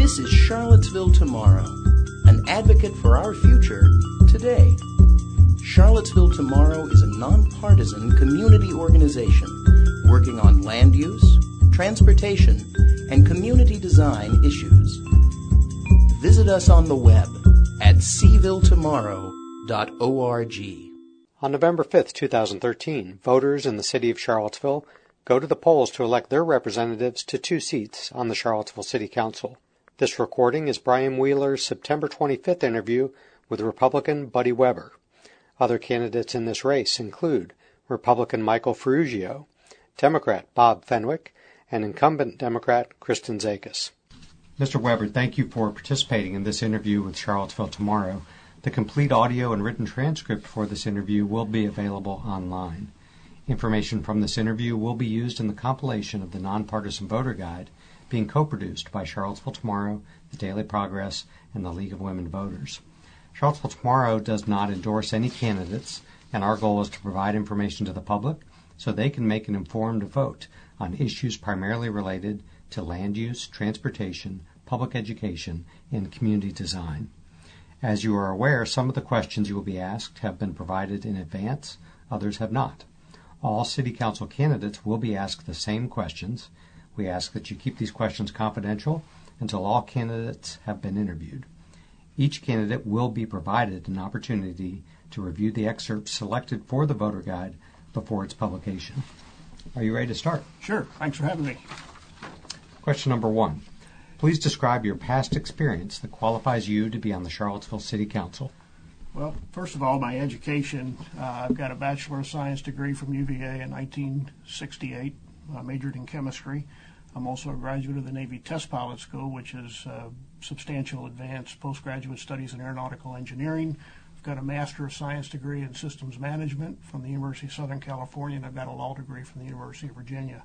This is Charlottesville Tomorrow, an advocate for our future today. Charlottesville Tomorrow is a nonpartisan community organization working on land use, transportation, and community design issues. Visit us on the web at cvilletomorrow.org. On November 5th, 2013, voters in the city of Charlottesville go to the polls to elect their representatives to 2 seats on the Charlottesville City Council. This recording is Brian Wheeler's September 25th interview with Republican Buddy Weber. Other candidates in this race include Republican Michael Ferrugio, Democrat Bob Fenwick, and incumbent Democrat Kristen Zakis. Mr. Weber, thank you for participating in this interview with Charlottesville Tomorrow. The complete audio and written transcript for this interview will be available online. Information from this interview will be used in the compilation of the Nonpartisan Voter Guide being co-produced by Charlottesville Tomorrow, the Daily Progress, and the League of Women Voters. Charlottesville Tomorrow does not endorse any candidates, and our goal is to provide information to the public so they can make an informed vote on issues primarily related to land use, transportation, public education, and community design. As you are aware, some of the questions you will be asked have been provided in advance, others have not. All City Council candidates will be asked the same questions. We ask that you keep these questions confidential until all candidates have been interviewed. Each candidate will be provided an opportunity to review the excerpts selected for the voter guide before its publication. Are you ready to start? Sure. Thanks for having me. Question number 1. Please describe your past experience that qualifies you to be on the Charlottesville City Council. Well, first of all, my education. I've got a Bachelor of Science degree from UVA in 1968. I majored in chemistry. I'm also a graduate of the Navy Test Pilot School, which is substantial advanced postgraduate studies in aeronautical engineering. I've got a Master of Science degree in Systems Management from the University of Southern California, and I've got a law degree from the University of Virginia.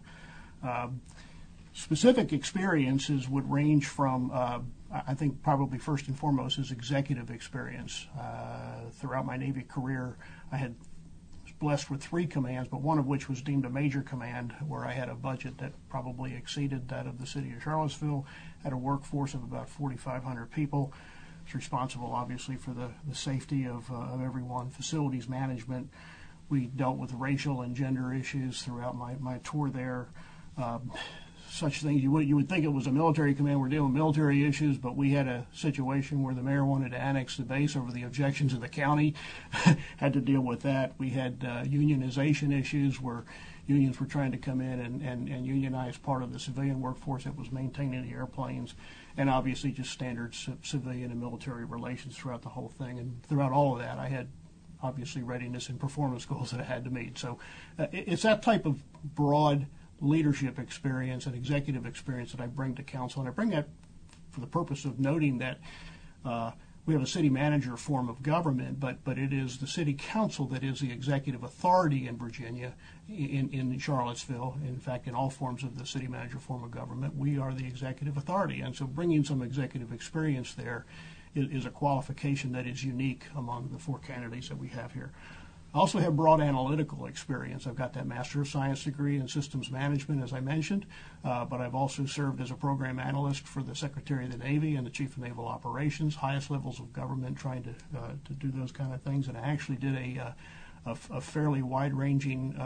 Specific experiences would range from, I think probably first and foremost, is executive experience. Throughout my Navy career, I was blessed with 3 commands, but one of which was deemed a major command, where I had a budget that probably exceeded that of the city of Charlottesville, had a workforce of about 4,500 people. It's responsible, obviously, for the safety of everyone, facilities management. We dealt with racial and gender issues throughout my tour there. Such things, you would think it was a military command, we're dealing with military issues, but we had a situation where the mayor wanted to annex the base over the objections of the county, had to deal with that. We had unionization issues where unions were trying to come in and unionize part of the civilian workforce that was maintaining the airplanes, and obviously just standard civilian and military relations throughout the whole thing. And throughout all of that, I had obviously readiness and performance goals that I had to meet. So it's that type of broad leadership experience and executive experience that I bring to council, and I bring that for the purpose of noting that we have a city manager form of government, but it is the city council that is the executive authority in Virginia, in Charlottesville. In fact, in all forms of the city manager form of government, we are the executive authority, and so bringing some executive experience there is a qualification that is unique among the 4 candidates that we have here. I also have broad analytical experience. I've got that Master of Science degree in Systems Management, as I mentioned, but I've also served as a program analyst for the Secretary of the Navy and the Chief of Naval Operations, highest levels of government, trying to do those kind of things. And I actually did a fairly wide-ranging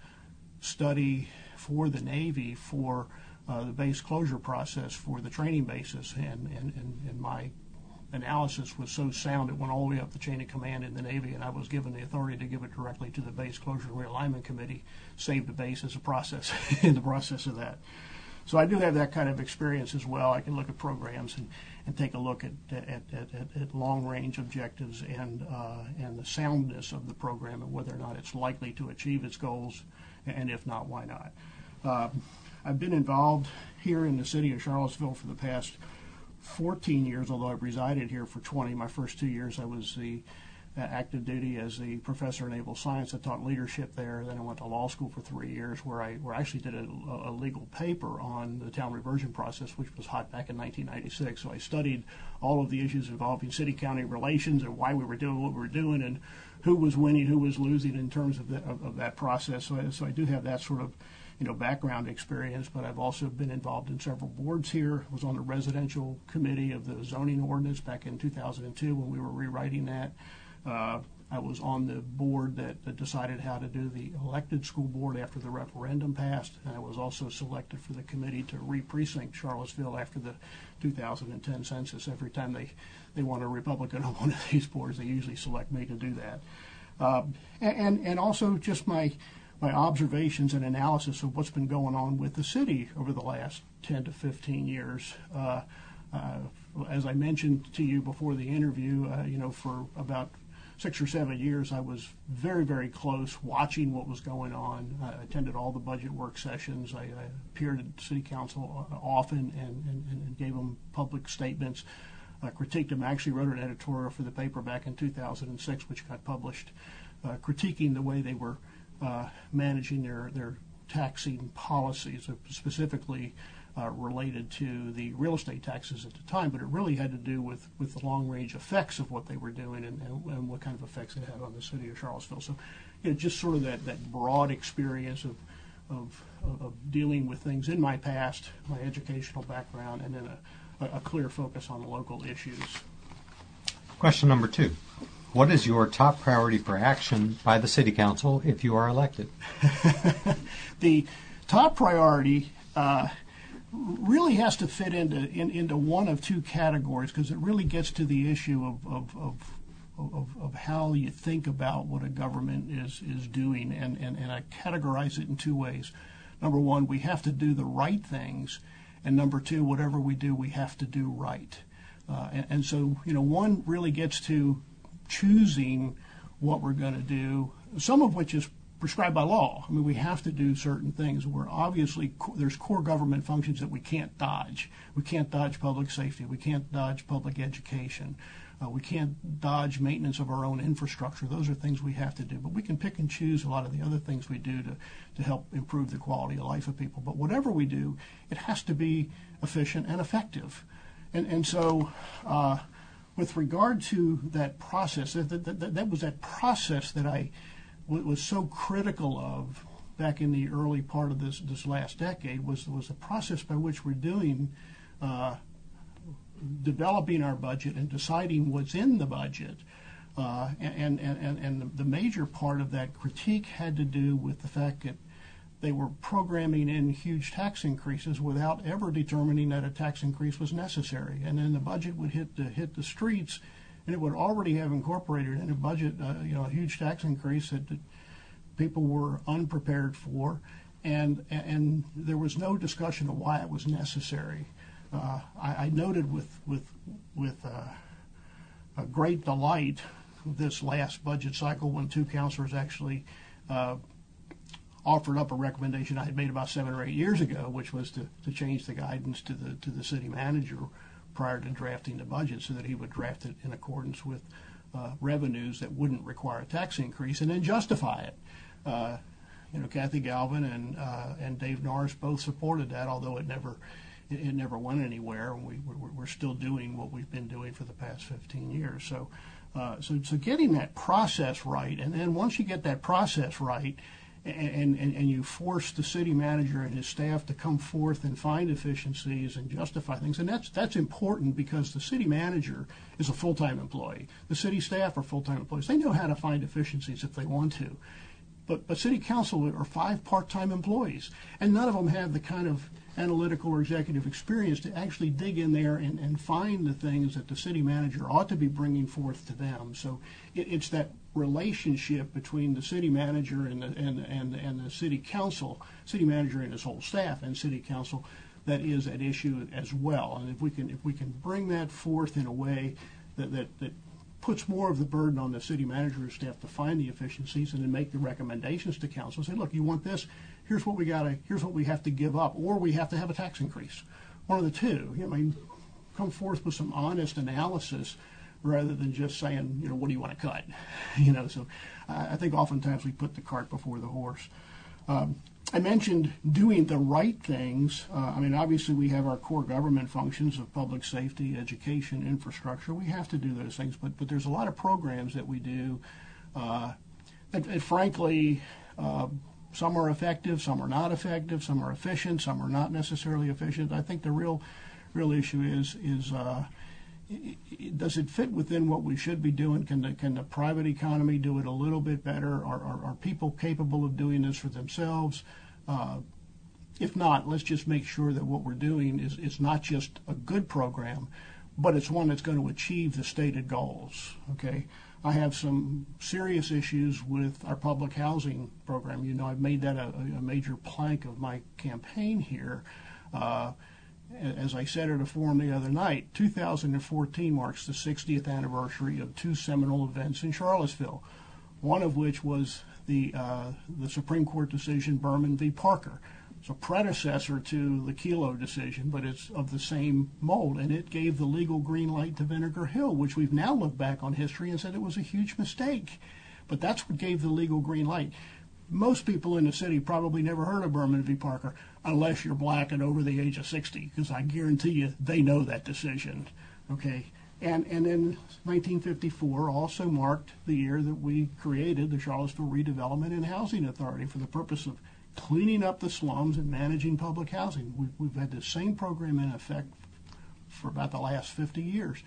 study for the Navy for the base closure process for the training bases, and my analysis was so sound it went all the way up the chain of command in the Navy, and I was given the authority to give it directly to the Base Closure and Realignment Committee, save the base as a process, in the process of that. So I do have that kind of experience as well. I can look at programs and take a look at long-range objectives and the soundness of the program and whether or not it's likely to achieve its goals, and if not, why not. I've been involved here in the city of Charlottesville for the past 14 years, although I've resided here for 20. My first 2 years I was the active duty as the professor in naval science. I taught leadership there. Then I went to law school for 3 years where I actually did a legal paper on the town reversion process, which was hot back in 1996. So I studied all of the issues involving city-county relations and why we were doing what we were doing and who was winning, who was losing in terms of that process. So I do have that sort of background experience, but I've also been involved in several boards here. I was on the residential committee of the zoning ordinance back in 2002 when we were rewriting that. I was on the board that decided how to do the elected school board after the referendum passed. And I was also selected for the committee to re-precinct Charlottesville after the 2010 census. Every time they want a Republican on one of these boards, they usually select me to do that. And also just my observations and analysis of what's been going on with the city over the last 10 to 15 years. As I mentioned to you before the interview, for about 6 or 7 years, I was very, very close watching what was going on. I attended all the budget work sessions. I appeared at City Council often and gave them public statements. I critiqued them. I actually wrote an editorial for the paper back in 2006, which got published, critiquing the way they were managing their taxing policies, specifically related to the real estate taxes at the time, but it really had to do with the long-range effects of what they were doing and what kind of effects it had on the city of Charlottesville. So, just sort of that broad experience of dealing with things in my past, my educational background, and then a clear focus on local issues. Question number 2. What is your top priority for action by the City Council if you are elected? The top priority really has to fit into one of two categories, because it really gets to the issue of how you think about what a government is doing, and I categorize it in two ways. Number one, we have to do the right things, and number two, whatever we do, we have to do right. And so, one really gets to choosing what we're going to do, some of which is prescribed by law. I mean, we have to do certain things. We're obviously, there's core government functions that we can't dodge. We can't dodge public safety. We can't dodge public education. We can't dodge maintenance of our own infrastructure. Those are things we have to do. But we can pick and choose a lot of the other things we do to help improve the quality of life of people. But whatever we do, it has to be efficient and effective. And so with regard to that process, that was that process that I was so critical of back in the early part of this last decade, was a process by which we're doing developing our budget and deciding what's in the budget. And the major part of that critique had to do with the fact that they were programming in huge tax increases without ever determining that a tax increase was necessary. And then the budget would hit the streets, and it would already have incorporated in a budget a huge tax increase that people were unprepared for, and there was no discussion of why it was necessary. I noted with a great delight this last budget cycle when two counselors actually offered up a recommendation I had made about 7 or 8 years ago, which was to change the guidance to the city manager prior to drafting the budget, so that he would draft it in accordance with revenues that wouldn't require a tax increase, and then justify it. Kathy Galvin and Dave Norris both supported that, although it never went anywhere, and we're still doing what we've been doing for the past 15 years. So getting that process right, and then once you get that process right, and you force the city manager and his staff to come forth and find efficiencies and justify things, and that's important, because the city manager is a full-time employee. The city staff are full-time employees. They know how to find efficiencies if they want to. But city council are 5 part-time employees, and none of them have the kind of analytical or executive experience to actually dig in there and find the things that the city manager ought to be bringing forth to them. So it's that relationship between the city manager and the city council, city manager and his whole staff, and city council, that is at issue as well. And if we can bring that forth in a way that puts more of the burden on the city manager and staff to find the efficiencies, and then make the recommendations to council. Say, look, you want this? Here's what we have to give up, or we have to have a tax increase. One of the two. Come forth with some honest analysis rather than just saying, what do you want to cut? So I think oftentimes we put the cart before the horse. I mentioned doing the right things. Obviously we have our core government functions of public safety, education, infrastructure. We have to do those things, but there's a lot of programs that we do that frankly some are effective, some are not effective, some are efficient, some are not necessarily efficient. I think the real issue is does it fit within what we should be doing? Can the private economy do it a little bit better? Are people capable of doing this for themselves? If not, let's just make sure that what we're doing is not just a good program, but it's one that's going to achieve the stated goals. Okay, I have some serious issues with our public housing program. You know, I've made that a major plank of my campaign here. As I said at a forum the other night, 2014 marks the 60th anniversary of two seminal events in Charlottesville, one of which was the Supreme Court decision Berman v. Parker. It's a predecessor to the Kelo decision, but it's of the same mold, and it gave the legal green light to Vinegar Hill, which we've now looked back on history and said it was a huge mistake. But that's what gave the legal green light. Most people in the city probably never heard of Berman v. Parker, unless you're black and over the age of 60, because I guarantee you they know that decision. Okay, and then 1954 also marked the year that we created the Charlottesville Redevelopment and Housing Authority for the purpose of cleaning up the slums and managing public housing. We've had the same program in effect for about the last 50 years.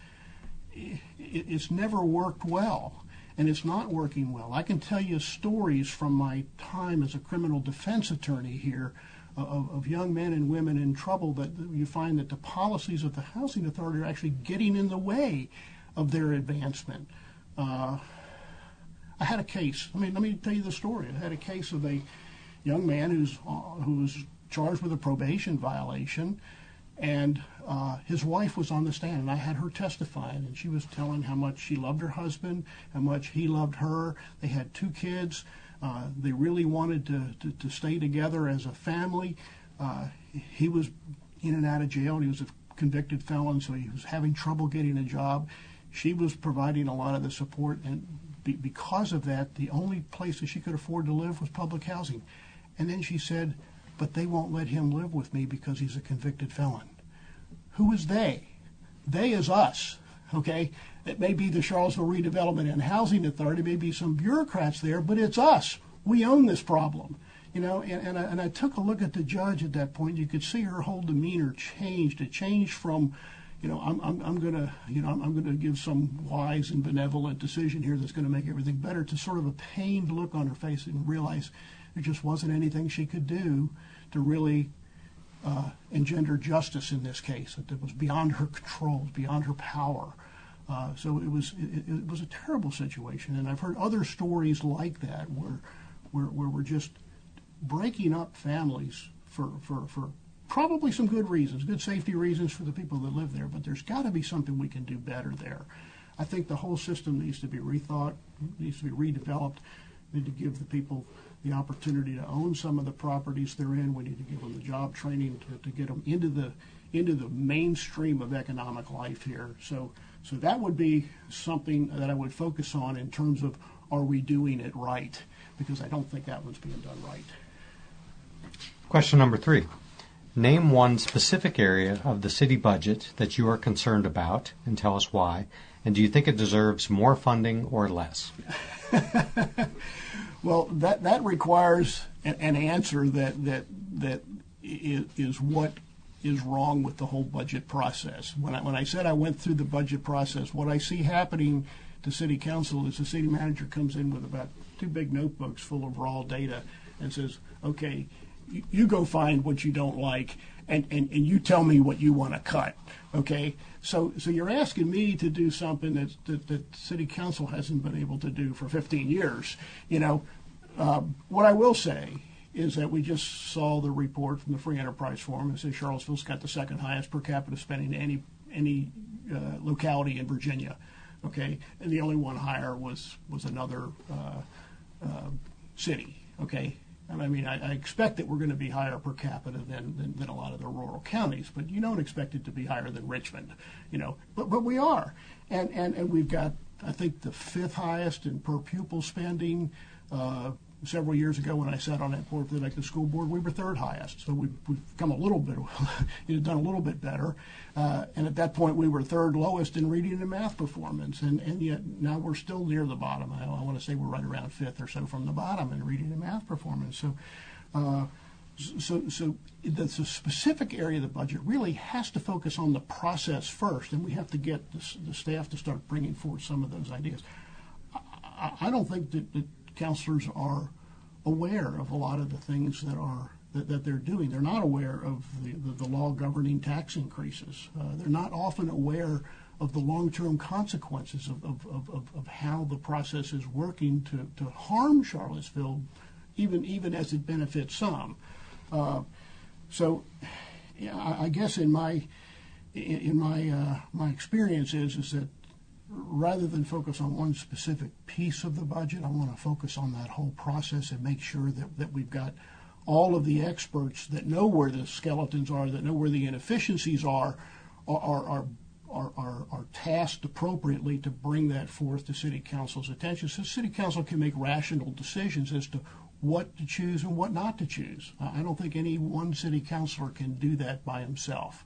It's never worked well, and it's not working well. I can tell you stories from my time as a criminal defense attorney here of young men and women in trouble that you find that the policies of the Housing Authority are actually getting in the way of their advancement. I had a case. Let me tell you the story. I had a case of a young man who was charged with a probation violation, and his wife was on the stand, and I had her testifying, and she was telling how much she loved her husband, how much he loved her. They had 2 kids. They really wanted to stay together as a family. He was in and out of jail, and he was a convicted felon, so he was having trouble getting a job. She was providing a lot of the support, and because of that, the only place that she could afford to live was public housing. And then she said, but they won't let him live with me because he's a convicted felon. Who is they? They is us, okay? It may be the Charlottesville Redevelopment and Housing Authority, maybe some bureaucrats there, but it's us. We own this problem, you know. And I took a look at the judge at that point. You could see her whole demeanor changed. It changed from, you know, I'm gonna give some wise and benevolent decision here that's going to make everything better, to sort of a pained look on her face and realize there just wasn't anything she could do to really engender justice in this case. It was beyond her control, beyond her power. So it was a terrible situation, and I've heard other stories like that where we're just breaking up families for probably some good reasons, good safety reasons for the people that live there. But there's got to be something we can do better there. I think the whole system needs to be rethought, needs to be redeveloped. We need to give the people the opportunity to own some of the properties they're in. We need to give them the job training to get them into the mainstream of economic life here. So that would be something that I would focus on in terms of, are we doing it right? Because I don't think that one's being done right. Question number 3. Name one specific area of the city budget that you are concerned about, and tell us why. And do you think it deserves more funding or less? Well, that requires an answer that is what is wrong with the whole budget process. When I said I went through the budget process, what I see happening to City Council is the city manager comes in with about 2 big notebooks full of raw data and says, okay, you go find what you don't like and you tell me what you want to cut, okay? So you're asking me to do something that City Council hasn't been able to do for 15 years. You know, what I will say is that we just saw the report from the Free Enterprise Forum that says Charlottesville's got the 2nd highest per capita spending to any locality in Virginia, okay? And the only one higher was another city, okay? And I mean, I expect that we're going to be higher per capita than a lot of the rural counties, but you don't expect it to be higher than Richmond, you know. But we are, and we've got, I think, the 5th highest in per pupil spending. several years ago when I sat on that board for the school board, we were third highest. So we've come a little bit, done a little bit better. And at that point, we were third lowest in reading and math performance. And yet now we're still near the bottom. I want to say we're right around fifth or so from the bottom in reading and math performance. So the specific area of the budget really has to focus on the process first, and we have to get the staff to start bringing forward some of those ideas. I don't think that counselors are aware of a lot of the things that they're doing. They're not aware of the law governing tax increases. They're not often aware of the long-term consequences of how the process is working to harm Charlottesville, even as it benefits some. So, I guess in my experience is that rather than focus on one specific piece of the budget, I want to focus on that whole process and make sure that we've got all of the experts that know where the skeletons are, that know where the inefficiencies are tasked appropriately to bring that forth to City Council's attention, so City Council can make rational decisions as to what to choose and what not to choose. I don't think any one city councilor can do that by himself.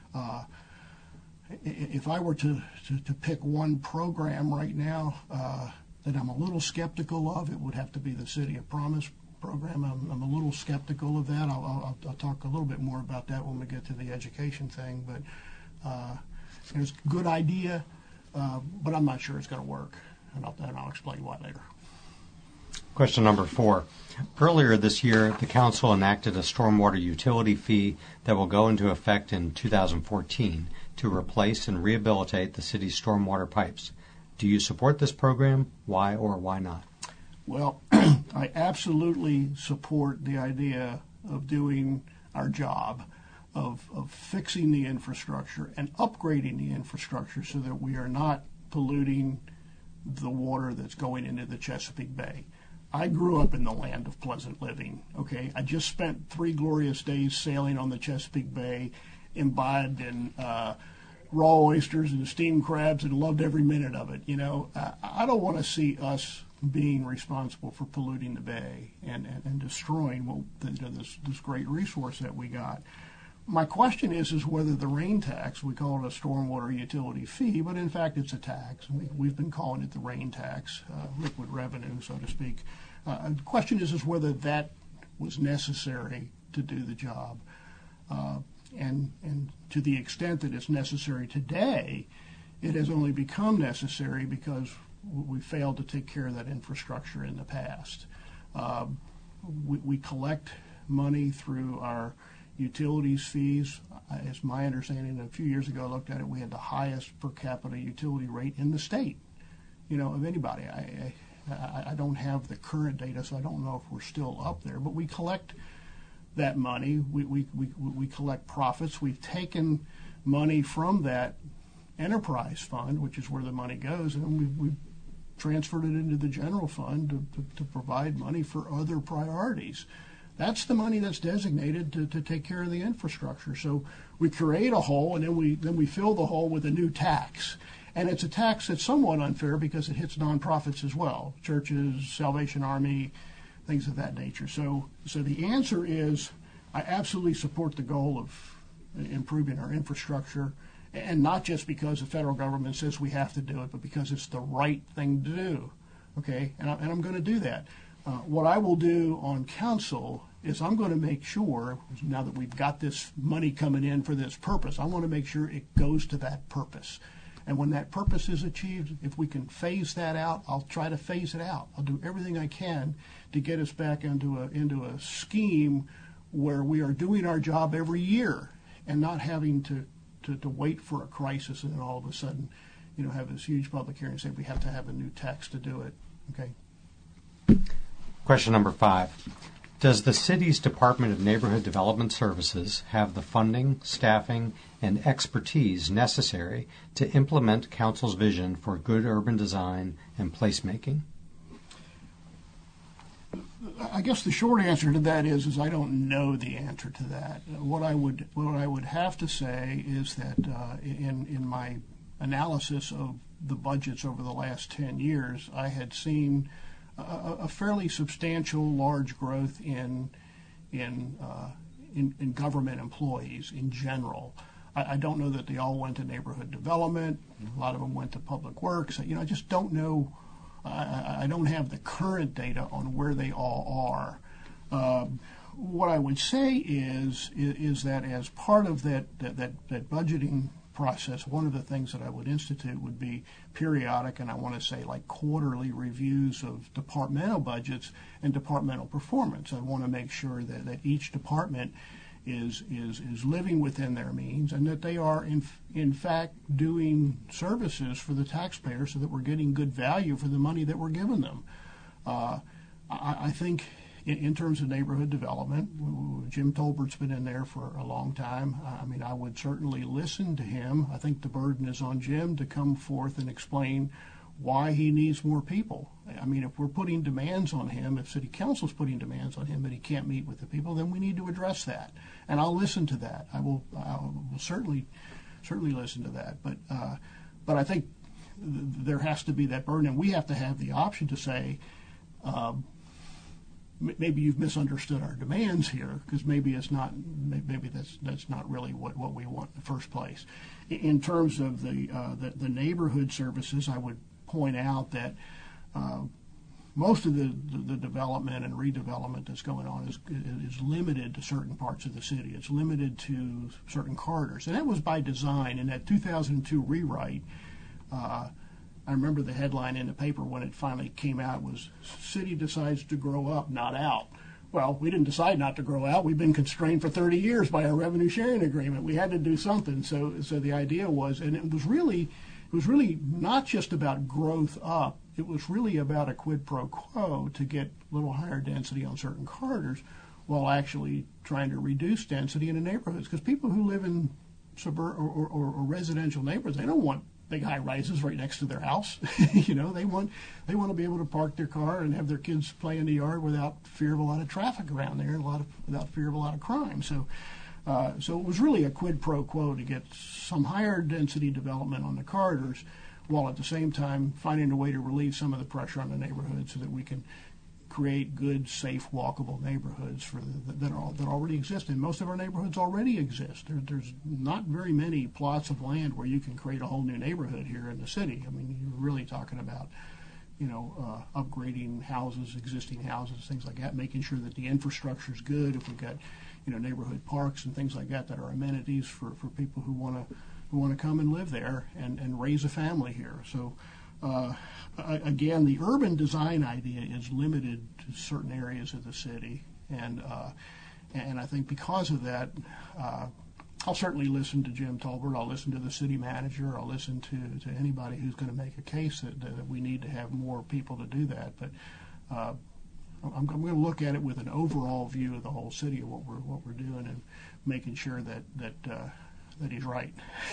If I were to pick one program right now that I'm a little skeptical of, it would have to be the City of Promise program. I'm a little skeptical of that. I'll talk a little bit more about that when we get to the education thing. But it's a good idea, but I'm not sure it's going to work. And I'll explain why later. Question number 4. Earlier this year, the Council enacted a stormwater utility fee that will go into effect in 2014 to replace and rehabilitate the city's stormwater pipes. Do you support this program? Why or why not? Well, I absolutely support the idea of doing our job, of fixing the infrastructure and upgrading the infrastructure so that we are not polluting the water that's going into the Chesapeake Bay. I grew up in the land of pleasant living, okay? I just spent 3 glorious days sailing on the Chesapeake Bay, imbibed in raw oysters and steamed crabs, and loved every minute of it. You know, I don't want to see us being responsible for polluting the bay and destroying this great resource that we got. My question is whether the rain tax, we call it a stormwater utility fee, but in fact it's a tax. We've been calling it the rain tax, liquid revenue, so to speak. The question is whether that was necessary to do the job. And to the extent that it's necessary today, it has only become necessary because we failed to take care of that infrastructure in the past. We collect money through our utilities fees. It's my understanding that a few years ago I looked at it, we had the highest per capita utility rate in the state, of anybody. I don't have the current data, so I don't know if we're still up there, but we collect that money. We collect profits. We've taken money from that enterprise fund, which is where the money goes, and we've transferred it into the general fund to provide money for other priorities. That's the money that's designated to take care of the infrastructure. So we create a hole, and then we fill the hole with a new tax. And it's a tax that's somewhat unfair because it hits nonprofits as well, churches, Salvation Army, things of that nature. So the answer is I absolutely support the goal of improving our infrastructure, and not just because the federal government says we have to do it, but because it's the right thing to do. Okay, and I'm going to do that. What I will do on council is I'm going to make sure, now that we've got this money coming in for this purpose, I want to make sure it goes to that purpose. And when that purpose is achieved, if we can phase that out, I'll try to phase it out. I'll do everything I can to get us back into a scheme where we are doing our job every year and not having to wait for a crisis and then all of a sudden, have this huge public hearing and say we have to have a new tax to do it. Okay. Question number 5. Does the city's Department of Neighborhood Development Services have the funding, staffing, and expertise necessary to implement council's vision for good urban design and placemaking? I guess the short answer to that is I don't know the answer to that. What I would have to say is that in my analysis of the budgets over the last 10 years, I had seen a fairly substantial, large growth in government employees in general. I don't know that they all went to neighborhood development. A lot of them went to public works. I just don't know. I don't have the current data on where they all are. What I would say is that as part of that budgeting process, one of the things that I would institute would be periodic, and I want to say like quarterly reviews of departmental budgets and departmental performance. I want to make sure that each department is living within their means, and that they are in fact doing services for the taxpayer, so that we're getting good value for the money that we're giving them. I think in terms of neighborhood development, Jim Tolbert's been in there for a long time. I mean, I would certainly listen to him. I think the burden is on Jim to come forth and explain why he needs more people. I mean, if we're putting demands on him, if City Council's putting demands on him that he can't meet with the people, then we need to address that. And I'll listen to that. I will certainly listen to that. But I think there has to be that burden, and we have to have the option to say, maybe you've misunderstood our demands here, because maybe it's not. Maybe that's not really what we want in the first place. In terms of the neighborhood services, I would point out that most of the development and redevelopment that's going on is limited to certain parts of the city. It's limited to certain corridors, and that was by design. In that 2002 rewrite, I remember the headline in the paper when it finally came out was, "City decides to grow up, not out." Well, we didn't decide not to grow out. We've been constrained for 30 years by our revenue sharing agreement. We had to do something. So the idea was, and it was really not just about growth up. It was really about a quid pro quo to get a little higher density on certain corridors, while actually trying to reduce density in the neighborhoods. Because people who live in suburban or residential neighborhoods, they don't want big high rises right next to their house. They want to be able to park their car and have their kids play in the yard without fear of a lot of traffic around there, without fear of a lot of crime. So it was really a quid pro quo to get some higher density development on the corridors, while at the same time finding a way to relieve some of the pressure on the neighborhood, so that we can create good, safe, walkable neighborhoods that already exist. And most of our neighborhoods already exist. There's not very many plots of land where you can create a whole new neighborhood here in the city. I mean, you're really talking about, upgrading houses, existing houses, things like that, making sure that the infrastructure is good. If we've got, neighborhood parks and things like that are amenities for people who want to come and live there and raise a family here. So. Again, the urban design idea is limited to certain areas of the city, and I think because of that, I'll certainly listen to Jim Tolbert. I'll listen to the city manager. I'll listen to anybody who's going to make a case that we need to have more people to do that. But I'm going to look at it with an overall view of the whole city of what we're doing, and making sure that he's right.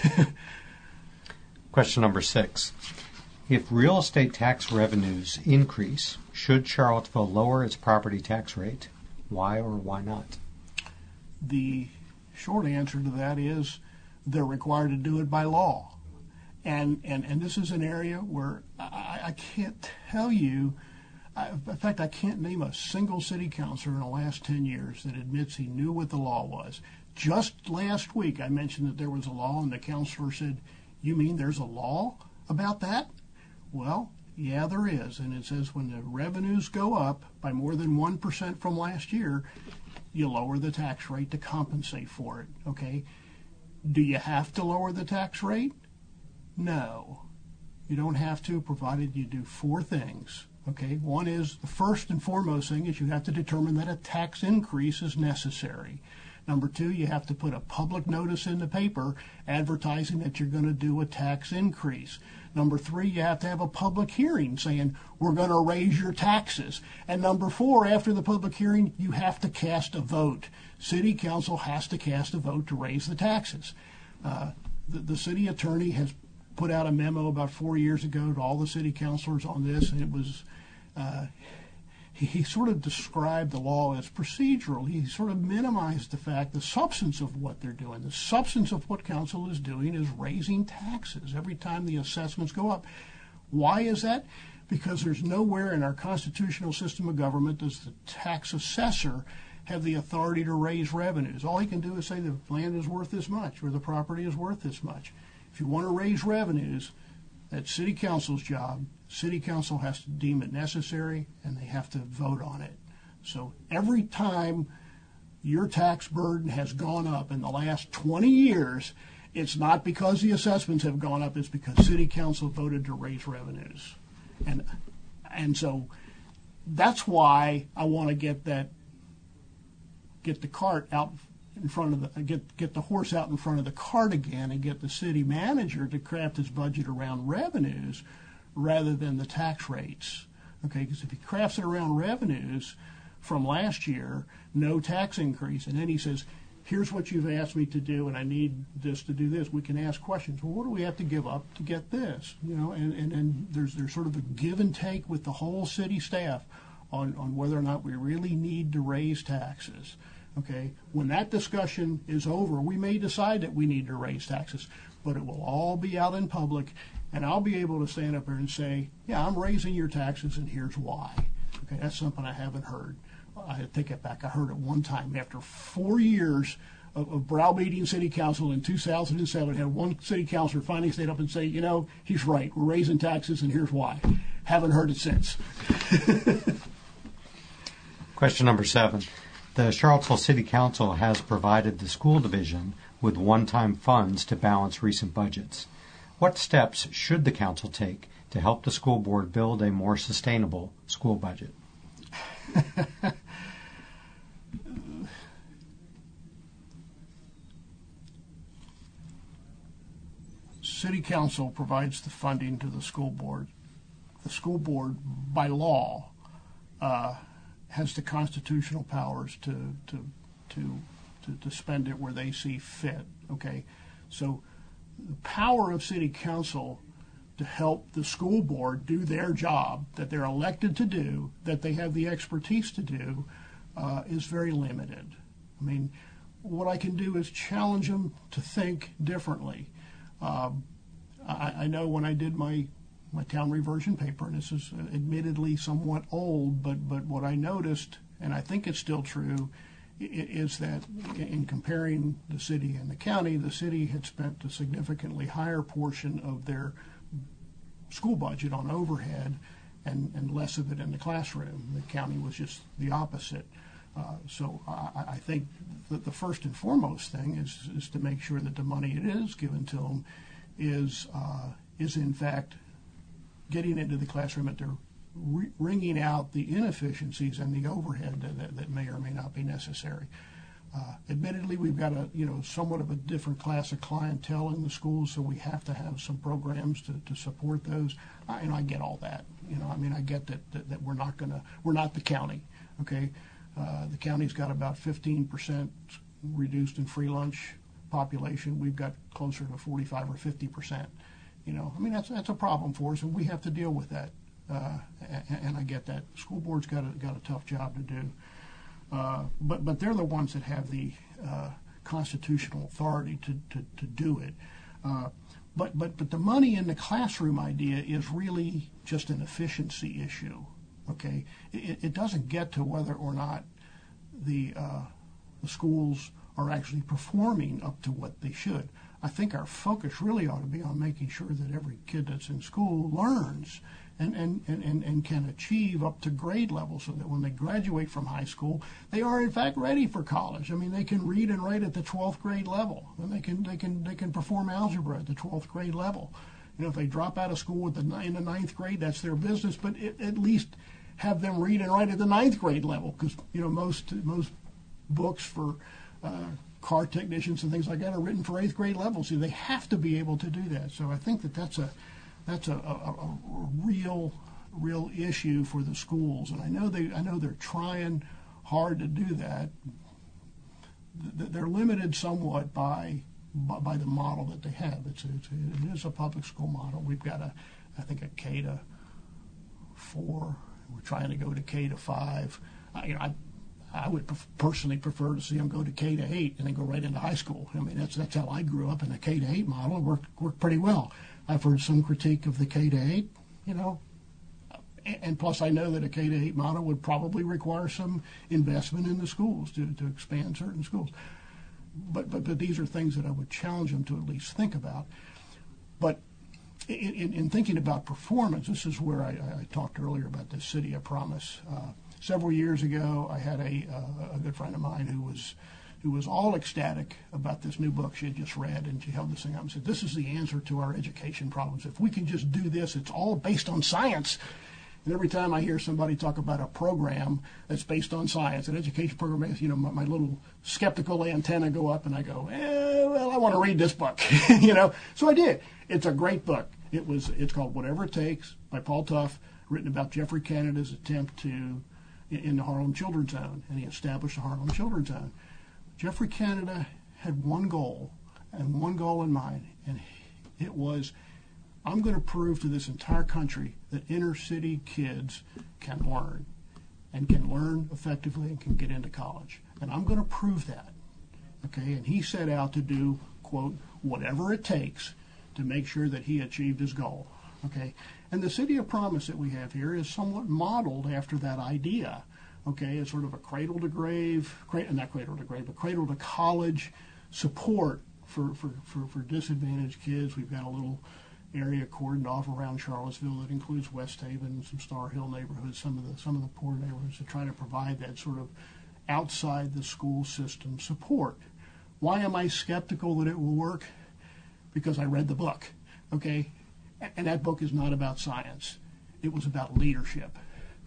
Question number 6. If real estate tax revenues increase, should Charlottesville lower its property tax rate? Why or why not? The short answer to that is they're required to do it by law. And this is an area where I can't tell you, in fact, I can't name a single city councilor in the last 10 years that admits he knew what the law was. Just last week I mentioned that there was a law, and the councilor said, "You mean there's a law about that?" Well, yeah, there is, and it says when the revenues go up by more than 1% from last year, you lower the tax rate to compensate for it, okay? Do you have to lower the tax rate? No. You don't have to, provided you do 4 things, okay? One is, the first and foremost thing is you have to determine that a tax increase is necessary. Number 2, you have to put a public notice in the paper advertising that you're going to do a tax increase. Number 3, you have to have a public hearing saying, we're going to raise your taxes. And number 4, after the public hearing, you have to cast a vote. City Council has to cast a vote to raise the taxes. The city attorney has put out a memo about 4 years ago to all the city councilors on this, and it was, he sort of described the law as procedural. He sort of minimized the substance of what they're doing. The substance of what council is doing is raising taxes every time the assessments go up. Why is that? because there's nowhere in our constitutional system of government does the tax assessor have the authority to raise revenues. All he can do is say the land is worth this much or the property is worth this much. If you want to raise revenues, that's city council's job. City council has to deem it necessary, and they have to vote on it. So every time your tax burden has gone up in the last 20 years, it's not because the assessments have gone up, it's because city council voted to raise revenues. And so that's why I want to get the cart out in front of the get the horse out in front of the cart again, and get the city manager to craft his budget around revenues rather than the tax rates. Okay, because if he crafts it around revenues from last year, no tax increase, and then he says, here's what you've asked me to do, and I need this to do this. We can ask questions. Well, what do we have to give up to get this? You know, and there's sort of a give and take with the whole city staff on whether or not we really need to raise taxes. Okay, when that discussion is over, we may decide that we need to raise taxes, but it will all be out in public, and I'll be able to stand up there and say, yeah, I'm raising your taxes, and here's why. Okay, that's something I haven't heard. I take it back. I heard it one time after 4 years of browbeating city council in 2007. Had one city councilor finally stand up and say, you know, he's right. We're raising taxes, and here's why. Haven't heard it since. Question number 7. The Charlottesville City Council has provided the school division with one-time funds to balance recent budgets. What steps should the council take to help the school board build a more sustainable school budget? City Council provides the funding to the school board. The school board, by law, has the constitutional powers to spend it where they see fit. Okay, so the power of City Council to help the school board do their job that they're elected to do, that they have the expertise to do, is very limited. I mean, what I can do is challenge them to think differently. I know when I did my town reversion paper, and this is admittedly somewhat old, but what I noticed, and I think it's still true, is that in comparing the city and the city had spent a significantly higher portion of their school budget on overhead and less of it in the classroom. The county was just the opposite. So I think that the first and foremost thing is to make sure that the money it is given to them is in fact getting into the classroom, that they're wringing out the inefficiencies and the overhead that may or may not be necessary. Admittedly, we've got somewhat of a different class of clientele in the schools, so we have to have some programs to support those. I get all that. I get that we're not the county. Okay, the county's got about 15% reduced in free lunch population. We've got closer to 45 or 50%. That's a problem for us, and we have to deal with that. And I get that. The school board's got a tough job to do. But they're the ones that have the constitutional authority to do it. But the money in the classroom idea is really just an efficiency issue. Okay, it doesn't get to whether or not the schools are actually performing up to what they should. I think our focus really ought to be on making sure that every kid that's in school learns and can achieve up to grade level, so that when they graduate from high school, they are in fact ready for college. I mean, they can read and write at the 12th grade level, and they can perform algebra at the 12th grade level. If they drop out of school in the 9th grade, that's their business. But at least have them read and write at the 9th grade level, because most books for car technicians and things like that are written for 8th grade level, so they have to be able to do that. So I think that's a real issue for the schools, and I know they're trying hard to do that. They're limited somewhat by the model that they have. It is a public school model. We've got I think a K to 4. We're trying to go to K to 5. I would personally prefer to see them go to K to 8 and then go right into high school. I mean, that's how I grew up in the K to 8 model. It worked pretty well. I've heard some critique of the K to 8. And plus, I know that a K-8 model would probably require some investment in the schools to expand certain schools. But these are things that I would challenge them to at least think about. But in thinking about performance, this is where I talked earlier about the City of Promise. Several years ago, I had a good friend of mine who was all ecstatic about this new book she had just read, and she held this thing up and said, "This is the answer to our education problems. If we can just do this, it's all based on science." And every time I hear somebody talk about a program that's based on science, an education program, my little skeptical antenna go up, and I go, well, I want to read this book, So I did. It's a great book. It's called Whatever It Takes by Paul Tough, written about Geoffrey Canada's attempt in the Harlem Children's Zone, and he established the Harlem Children's Zone. Geoffrey Canada had one goal in mind, and it was, I'm going to prove to this entire country that inner city kids can learn effectively and can get into college. And I'm going to prove that. Okay, and he set out to do, quote, whatever it takes to make sure that he achieved his goal. Okay, and the City of Promise that we have here is somewhat modeled after that idea. Okay, it's sort of a cradle to college support for disadvantaged kids. We've got a little area cordoned off around Charlottesville that includes West Haven, some Star Hill neighborhoods, some of the poor neighborhoods, to try to provide that sort of outside the school system support. Why am I skeptical that it will work? Because I read the book, okay? And that book is not about science. It was about leadership.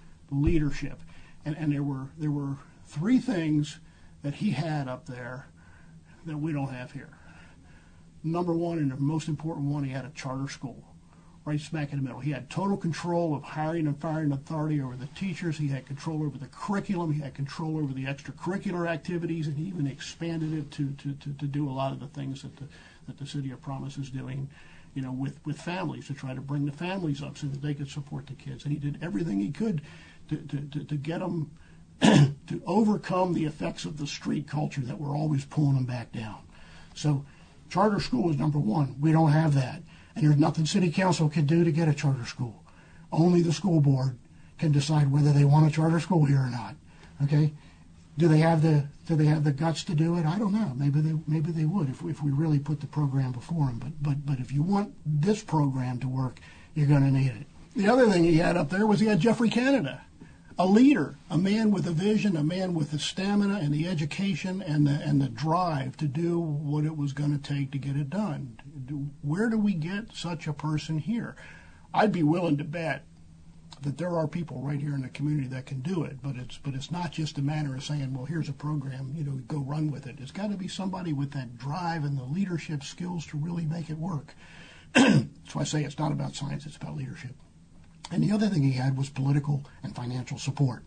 And there were three things that he had up there that we don't have here. Number one, and the most important one, he had a charter school, right smack in the middle. He had total control of hiring and firing authority over the teachers. He had control over the curriculum. He had control over the extracurricular activities, and he even expanded it to do a lot of the things that the City of Promise is doing, with families, to try to bring the families up so that they could support the kids. And he did everything he could to get them to overcome the effects of the street culture that were always pulling them back down. So charter school is number one. We don't have that. And there's nothing City Council can do to get a charter school. Only the school board can decide whether they want a charter school here or not. Okay? Do they have the guts to do it? I don't know. Maybe they would if we really put the program before them. But if you want this program to work, you're going to need it. The other thing he had up there was he had Geoffrey Canada, a leader, a man with a vision, a man with the stamina and the education and the drive to do what it was going to take to get it done. Where do we get such a person here? I'd be willing to bet that there are people right here in the community that can do it, but it's not just a matter of saying, well, here's a program, go run with it. It's got to be somebody with that drive and the leadership skills to really make it work. So I say it's not about science, it's about leadership. And the other thing he had was political and financial support.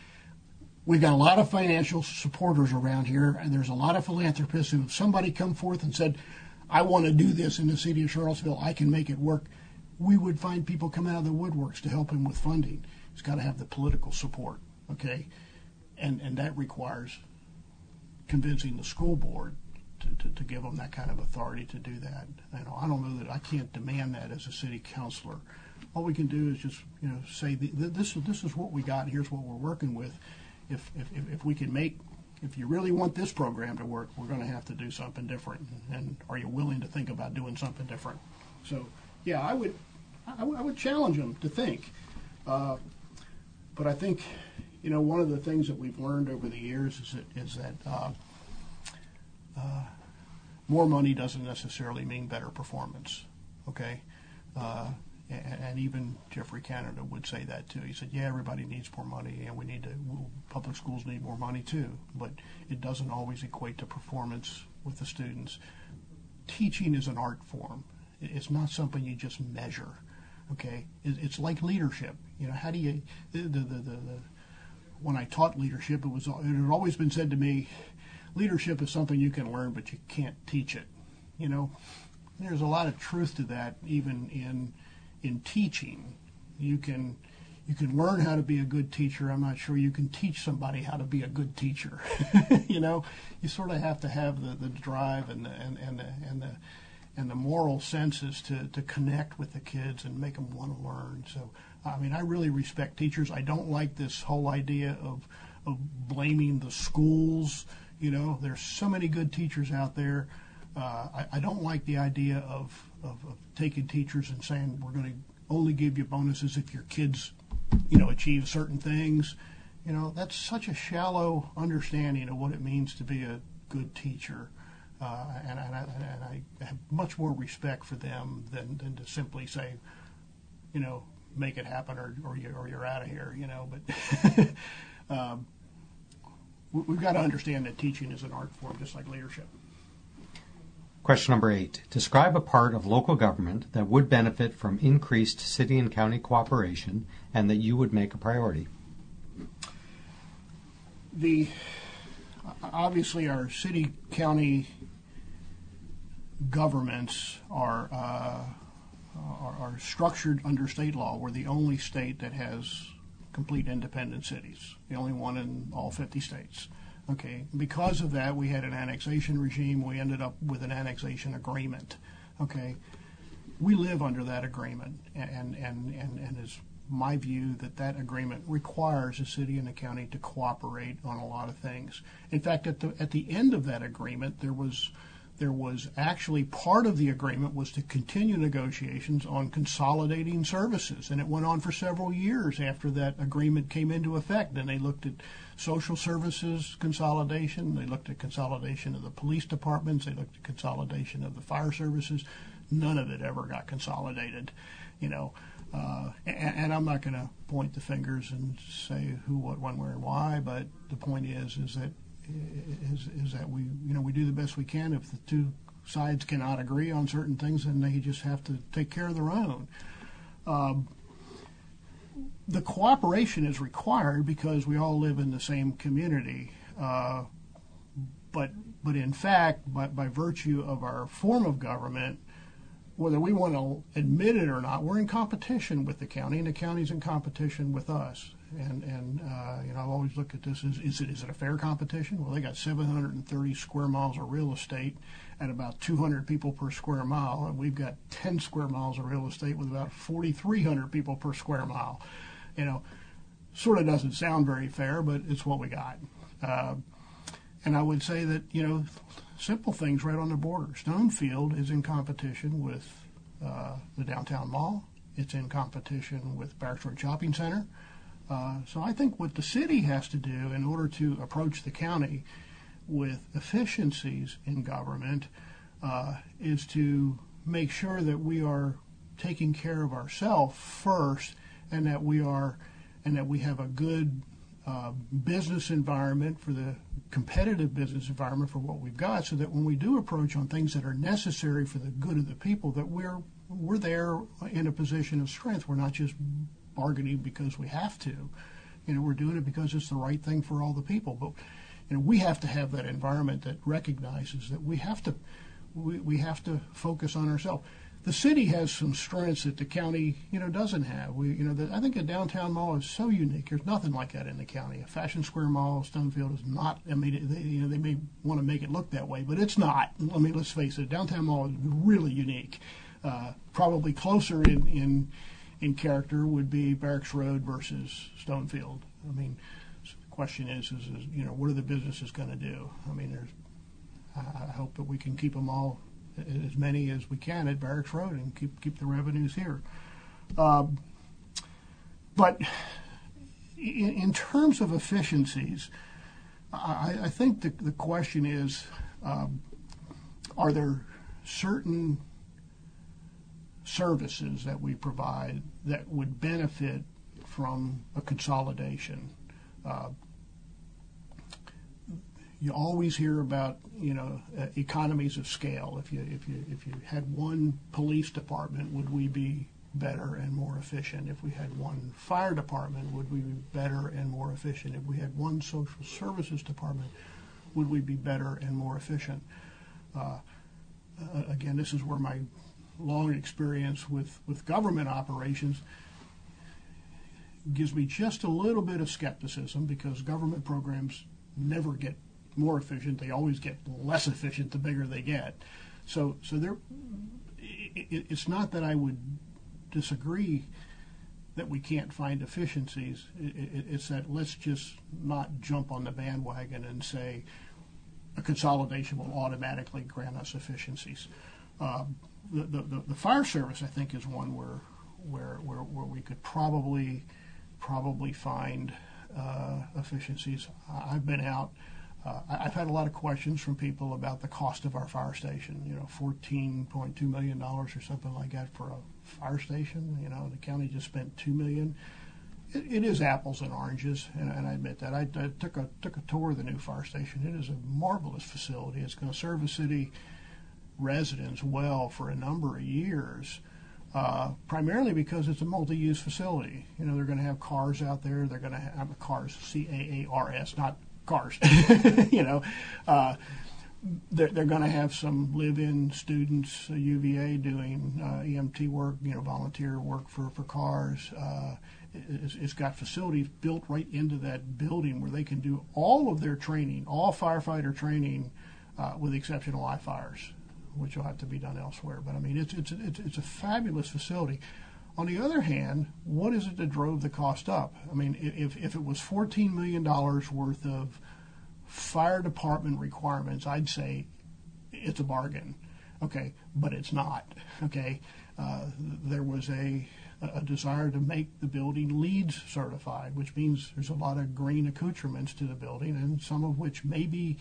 We've got a lot of financial supporters around here, and there's a lot of philanthropists who, if somebody come forth and said, I want to do this in the city of Charlottesville, I can make it work, we would find people come out of the woodworks to help him with funding. He's got to have the political support, okay? And that requires convincing the school board to give them that kind of authority to do that. I don't know that I can't demand that as a city councilor. All we can do is just say this is what we got. Here's what we're working with. If we can if you really want this program to work, we're going to have to do something different. And are you willing to think about doing something different? So yeah, I would challenge them to think. But I think one of the things that we've learned over the years is that more money doesn't necessarily mean better performance. Okay. And even Geoffrey Canada would say that too. He said, yeah, everybody needs more money, and public schools need more money too, but it doesn't always equate to performance with the students. Teaching is an art form. It's not something you just measure, okay? It's like leadership. How do you, when I taught leadership, it had always been said to me, leadership is something you can learn, but you can't teach it. There's a lot of truth to that, even in teaching. You can learn how to be a good teacher. I'm not sure you can teach somebody how to be a good teacher. You sort of have to have the drive and the moral senses to connect with the kids and make them want to learn. So I mean, I really respect teachers. I don't like this whole idea of blaming the schools. You know, there's so many good teachers out there. I don't like the idea of taking teachers and saying we're going to only give you bonuses if your kids, you know, achieve certain things. You know, that's such a shallow understanding of what it means to be a good teacher. And I have much more respect for them than to simply say, you know, make it happen or you're out of here, you know. But we've got to understand that teaching is an art form, just like leadership. Question number 8. Describe a part of local government that would benefit from increased city and county cooperation and that you would make a priority. Obviously our city county governments are structured under state law. We're the only state that has complete independent cities, the only one in all 50 states. Okay, because of that, we had an annexation regime. We ended up with an annexation agreement. Okay, we live under that agreement, and it's my view that agreement requires the city and the county to cooperate on a lot of things. In fact, at the end of that agreement, there was actually part of the agreement was to continue negotiations on consolidating services, and it went on for several years after that agreement came into effect. And they looked at social services consolidation, they looked at consolidation of the police departments, they looked at consolidation of the fire services. None of it ever got consolidated, you know. And I'm not going to point the fingers and say who, what, when, where, and why, but the point is that we do the best we can. If the two sides cannot agree on certain things, then they just have to take care of their own. The cooperation is required because we all live in the same community. But in fact, by virtue of our form of government, whether we want to admit it or not, we're in competition with the county, and the county's in competition with us. And I've always looked at this as, is it a fair competition? Well, they got 730 square miles of real estate at about 200 people per square mile, and we've got 10 square miles of real estate with about 4,300 people per square mile. You know, sort of doesn't sound very fair, but it's what we got. And I would say that, you know, simple things right on the border. Stonefield is in competition with the downtown mall. It's in competition with Barracks Road Shopping Center. So I think what the city has to do in order to approach the county with efficiencies in government is to make sure that we are taking care of ourselves first, and that we have a good business environment, for the competitive business environment for what we've got, so that when we do approach on things that are necessary for the good of the people, that we're there in a position of strength. We're not just bargaining because we have to. You know, we're doing it because it's the right thing for all the people. But you know, we have to have that environment that recognizes that we have to focus on ourselves. The city has some strengths that the county, you know, doesn't have. I think a downtown mall is so unique. There's nothing like that in the county. A Fashion Square Mall, Stonefield, is not. I mean, they may want to make it look that way, but it's not. I mean, let's face it. Downtown mall is really unique. Probably closer in character would be Barracks Road versus Stonefield. I mean, the question is you know, what are the businesses going to do? I mean, I hope that we can keep them all, as many as we can, at Barracks Road, and keep the revenues here. But in terms of efficiencies, I think the question is, are there certain services that we provide that would benefit from a consolidation? You always hear about, you know, economies of scale. If you had one police department, would we be better and more efficient? If we had one fire department, would we be better and more efficient? If we had one social services department, would we be better and more efficient? Again, this is where my long experience with government operations gives me just a little bit of skepticism, because government programs never get more efficient. They always get less efficient the bigger they get. So it's not that I would disagree that we can't find efficiencies. It's that let's just not jump on the bandwagon and say a consolidation will automatically grant us efficiencies. The fire service, I think, is one where we could probably find efficiencies. I've been out. I've had a lot of questions from people about the cost of our fire station. $14.2 million or something like that for a fire station. The county just spent $2 million. It is apples and oranges, and I admit that. I took a tour of the new fire station. It is a marvelous facility. It's going to serve the city residents well for a number of years, primarily because it's a multi-use facility. They're going to have cars out there. They're going to have cars, C-A-A-R-S, not cars. They're going to have some live-in students, UVA, doing EMT work, volunteer work for cars. It's got facilities built right into that building where they can do all of their training, all firefighter training, with the exception of live fires, which will have to be done elsewhere. But I mean, it's a fabulous facility. On the other hand, what is it that drove the cost up? I mean, if it was $14 million worth of fire department requirements, I'd say it's a bargain. Okay, but it's not. Okay, there was a desire to make the building LEED certified, which means there's a lot of green accoutrements to the building, and some of which may be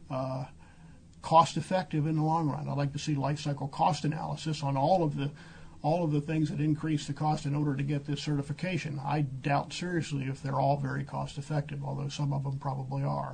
cost effective in the long run. I'd like to see life cycle cost analysis on all of the things that increase the cost in order to get this certification. I doubt seriously if they're all very cost effective, although some of them probably are.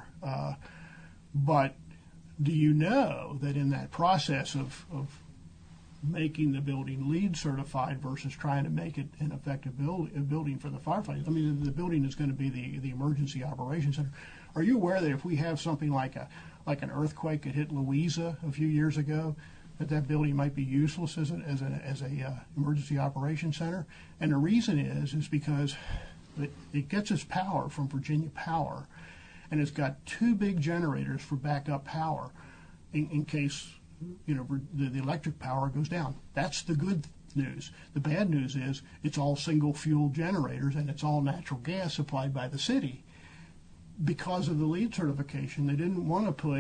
But do you know that in that process of making the building LEED certified versus trying to make it an effective building for the firefighters? I mean, the building is going to be the emergency operations center. Are you aware that if we have something like an earthquake that hit Louisa a few years ago, that building might be useless as a emergency operations center? And the reason is because it gets its power from Virginia Power, and it's got two big generators for backup power in case the electric power goes down. That's the good news. The bad news is it's all single fuel generators, and it's all natural gas supplied by the city. Because of the LEED certification, they didn't want to put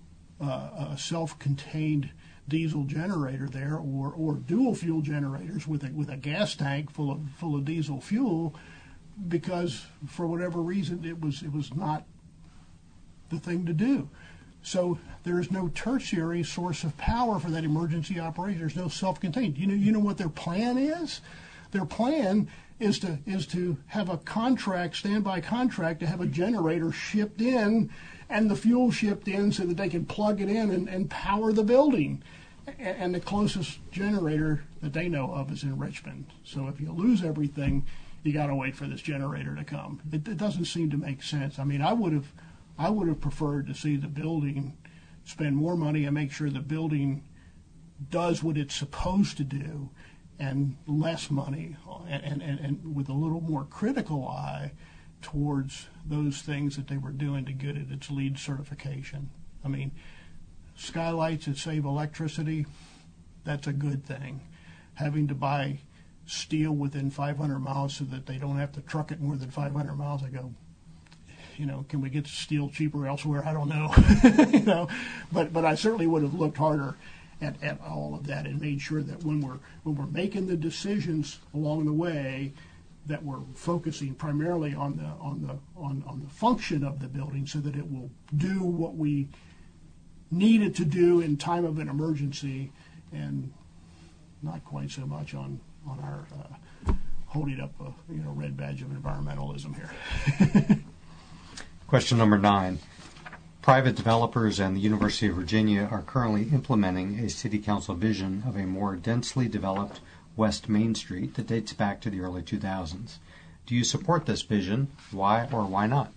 a self-contained diesel generator there, or dual fuel generators with a gas tank full of diesel fuel, because for whatever reason it was not the thing to do. So there is no tertiary source of power for that emergency operation. There's no self-contained. You know what their plan is? Their plan is to have a contract, standby contract, to have a generator shipped in and the fuel shipped in so that they can plug it in and power the building. And the closest generator that they know of is in Richmond. So if you lose everything, you got to wait for this generator to come. It doesn't seem to make sense. I mean, I would have preferred to see the building spend more money and make sure the building does what it's supposed to do, and less money, and with a little more critical eye towards those things that they were doing to get it its LEED certification. I mean, skylights that save electricity, that's a good thing. Having to buy steel within 500 miles so that they don't have to truck it more than 500 miles, I go, can we get steel cheaper elsewhere? I don't know. But I certainly would have looked harder at all of that and made sure that when we're making the decisions along the way, that we're focusing primarily on the function of the building, so that it will do what we need it to do in time of an emergency, and not quite so much on our holding up a red badge of environmentalism here. Question number 9. Private developers and the University of Virginia are currently implementing a city council vision of a more densely developed West Main Street that dates back to the early 2000s. Do you support this vision? Why or why not?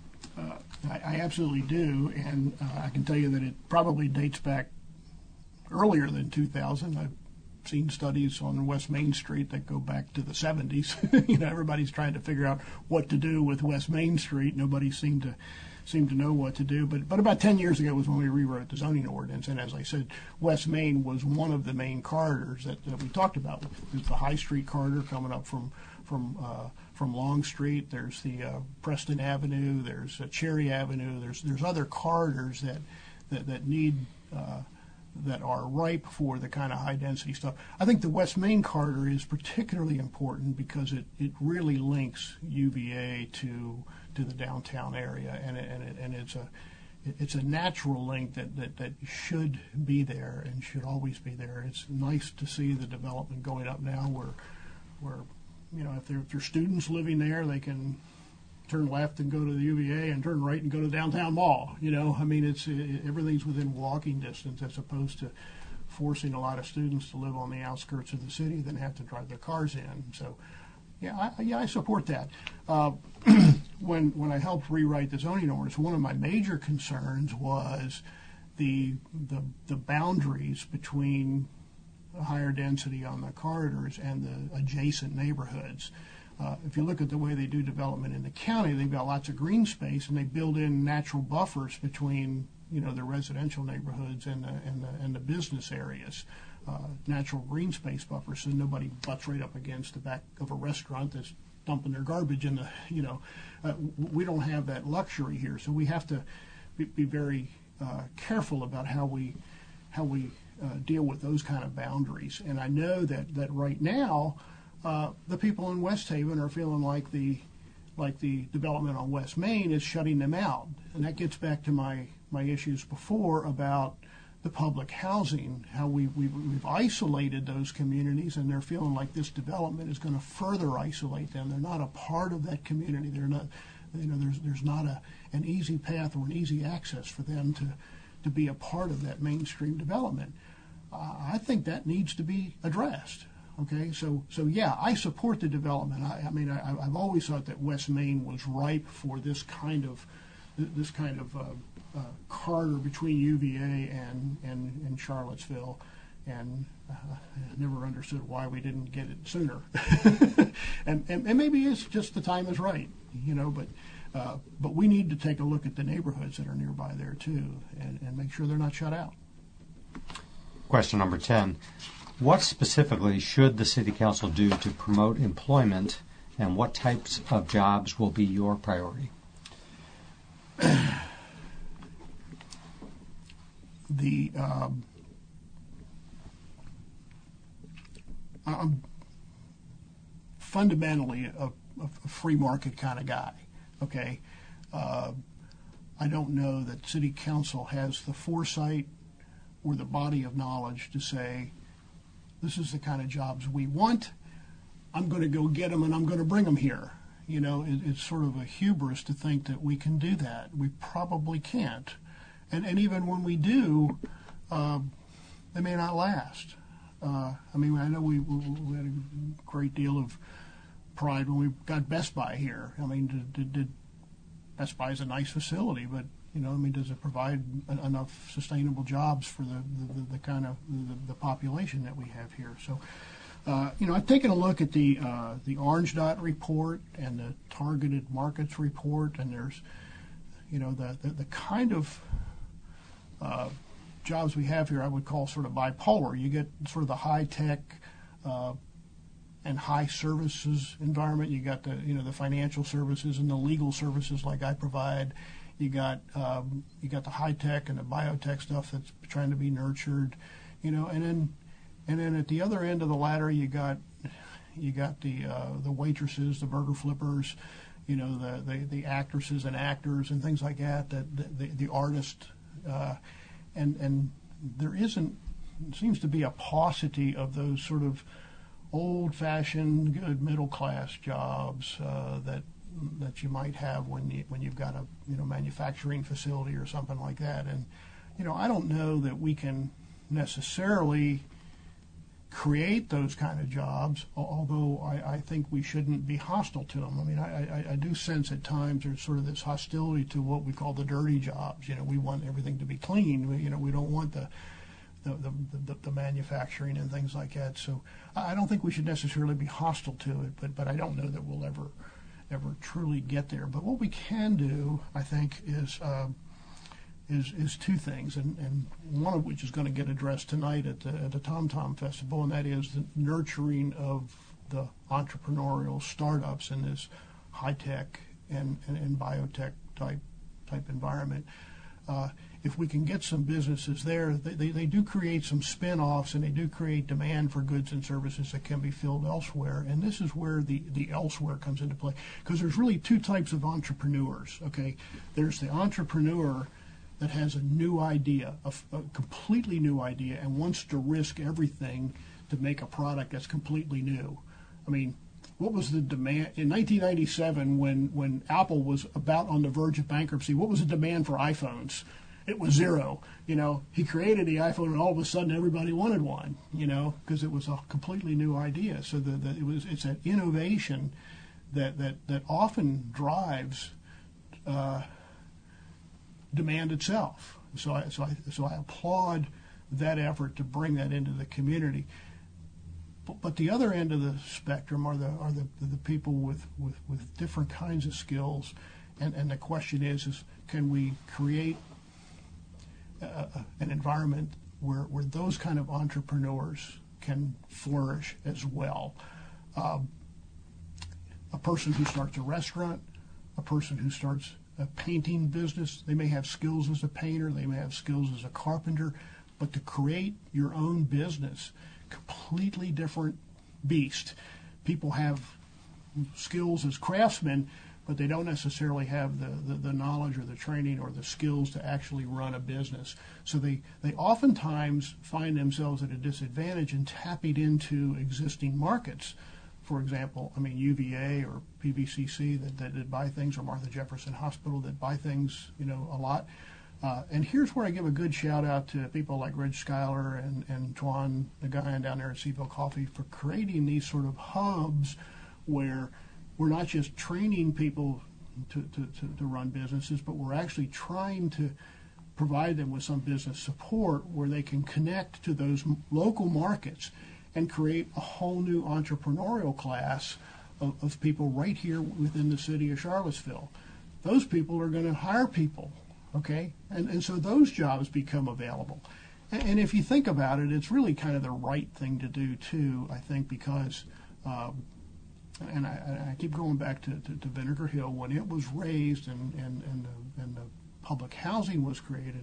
I absolutely do, and I can tell you that it probably dates back earlier than 2000. I've seen studies on West Main Street that go back to the 70s. Everybody's trying to figure out what to do with West Main Street. Nobody seemed to know what to do. But about 10 years ago was when we rewrote the zoning ordinance, and as I said, West Main was one of the main corridors that we talked about. There's the High Street corridor coming up from from Long Street. There's the Preston Avenue. There's Cherry Avenue. There's other corridors that need that are ripe for the kind of high density stuff. I think the West Main corridor is particularly important because it really links UVA to the downtown area, and it's a natural link that should be there and should always be there. It's nice to see the development going up now where if there are students living there, they can turn left and go to the UVA and turn right and go to downtown mall. Everything's within walking distance, as opposed to forcing a lot of students to live on the outskirts of the city, then have to drive their cars in. So, I support that. When I helped rewrite the zoning ordinance, one of my major concerns was the boundaries between higher density on the corridors and the adjacent neighborhoods. If you look at the way they do development in the county, they've got lots of green space, and they build in natural buffers between the residential neighborhoods and the business areas, natural green space buffers, so nobody butts right up against the back of a restaurant that's dumping their garbage in the. We don't have that luxury here, so we have to be very careful about how we deal with those kind of boundaries. And I know that right now. The people in West Haven are feeling like the development on West Main is shutting them out, and that gets back to my issues before about the public housing, how we've isolated those communities, and they're feeling like this development is going to further isolate them. They're not a part of that community. They're not, there's not an easy path or an easy access for them to be a part of that mainstream development. I think that needs to be addressed. Okay, so yeah, I support the development. I've always thought that West Main was ripe for this kind of corridor between UVA and Charlottesville, and I never understood why we didn't get it sooner. and maybe it's just the time is right, but we need to take a look at the neighborhoods that are nearby there too, and make sure they're not shut out. Question number 10. What specifically should the City Council do to promote employment, and what types of jobs will be your priority? I'm fundamentally a free market kind of guy, okay? I don't know that City Council has the foresight or the body of knowledge to say, this is the kind of jobs we want. I'm going to go get them, and I'm going to bring them here. It's sort of a hubris to think that we can do that. We probably can't. And even when we do, they may not last. I know we had a great deal of pride when we got Best Buy here. Did Best Buy is a nice facility, but does it provide enough sustainable jobs for the kind of the population that we have here? So, I've taken a look at the Orange Dot report and the Targeted Markets report, and there's, the kind of jobs we have here I would call sort of bipolar. You get sort of the high tech and high services environment. You got the financial services and the legal services like I provide. You got the high tech and the biotech stuff that's trying to be nurtured, and then at the other end of the ladder you got the waitresses, the burger flippers, the actresses and actors and things like that. The artist, and there seems to be a paucity of those sort of old-fashioned, good middle-class jobs that you might have when you've got a manufacturing facility or something like that. And I don't know that we can necessarily create those kind of jobs, although I think we shouldn't be hostile to them. I do sense at times there's sort of this hostility to what we call the dirty jobs. We want everything to be clean. We don't want the manufacturing and things like that. So I don't think we should necessarily be hostile to it, but I don't know that we'll ever truly get there. But what we can do, I think, is two things, and one of which is going to get addressed tonight at the Tom Tom Festival, and that is the nurturing of the entrepreneurial startups in this high-tech and biotech type environment. If we can get some businesses there, they do create some spin-offs, and they do create demand for goods and services that can be filled elsewhere. And this is where the elsewhere comes into play, because there's really two types of entrepreneurs. Okay, there's the entrepreneur that has a new idea, a completely new idea, and wants to risk everything to make a product that's completely new. I mean, what was the demand in 1997 when Apple was about on the verge of bankruptcy? What was the demand for iPhones? It was zero. He created the iPhone, and all of a sudden everybody wanted one. Because it was a completely new idea. So it's an innovation that often drives demand itself. So I applaud that effort to bring that into the community. But the other end of the spectrum are the people with different kinds of skills, and the question is can we create an environment where those kind of entrepreneurs can flourish as well. A person who starts a restaurant, a person who starts a painting business, they may have skills as a painter, they may have skills as a carpenter, but to create your own business, completely different beast. People have skills as craftsmen, but they don't necessarily have the knowledge or the training or the skills to actually run a business. So they oftentimes find themselves at a disadvantage in tapping into existing markets. For example, UVA or PVCC that buy things, or Martha Jefferson Hospital that buy things, a lot. And here's where I give a good shout out to people like Reg Schuyler and Twan, the guy down there at Seaville Coffee, for creating these sort of hubs where we're not just training people to run businesses, but we're actually trying to provide them with some business support where they can connect to those local markets and create a whole new entrepreneurial class of people right here within the city of Charlottesville. Those people are going to hire people, okay? And so those jobs become available. And if you think about it, it's really kind of the right thing to do, too, I think, because, and I keep going back to Vinegar Hill, when it was raised and the public housing was created,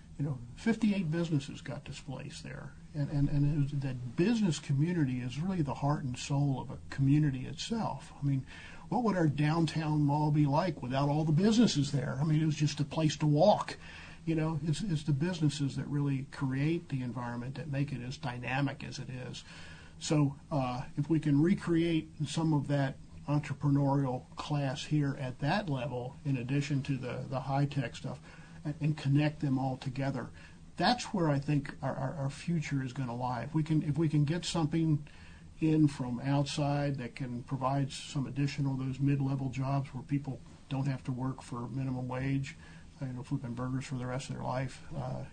58 businesses got displaced there. And it was, that business community is really the heart and soul of a community itself. What would our downtown mall be like without all the businesses there? It was just a place to walk. It's the businesses that really create the environment that make it as dynamic as it is. So if we can recreate some of that entrepreneurial class here at that level, in addition to the high-tech stuff, and connect them all together, that's where I think our future is going to lie. If we can get something in from outside that can provide some additional, those mid-level jobs where people don't have to work for minimum wage, flipping burgers for the rest of their life,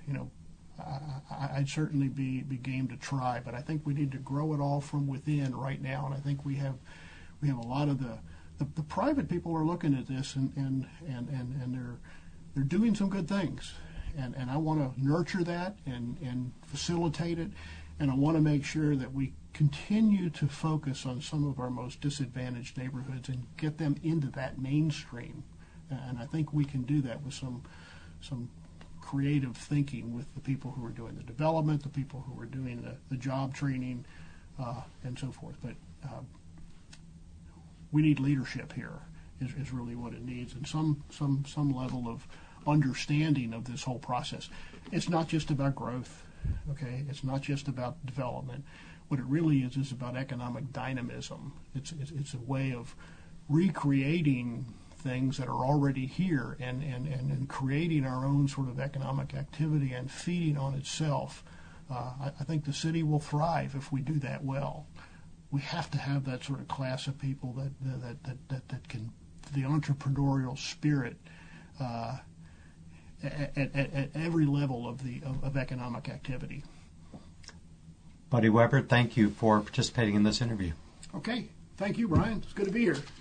I'd certainly be game to try. But I think we need to grow it all from within right now, and I think we have a lot of the private people are looking at this and they're doing some good things, and I want to nurture that and facilitate it, and I want to make sure that we continue to focus on some of our most disadvantaged neighborhoods and get them into that mainstream. And I think we can do that with some creative thinking with the people who are doing the development, the people who are doing the job training, and so forth. But we need leadership here is really what it needs, and some level of understanding of this whole process. It's not just about growth, okay? It's not just about development. What it really is about economic dynamism. It's a way of recreating things that are already here and creating our own sort of economic activity and feeding on itself. I think the city will thrive if we do that well. We have to have that sort of class of people that can, the entrepreneurial spirit at every level of economic activity. Buddy Weber, thank you for participating in this interview. Okay. Thank you, Brian. It's good to be here.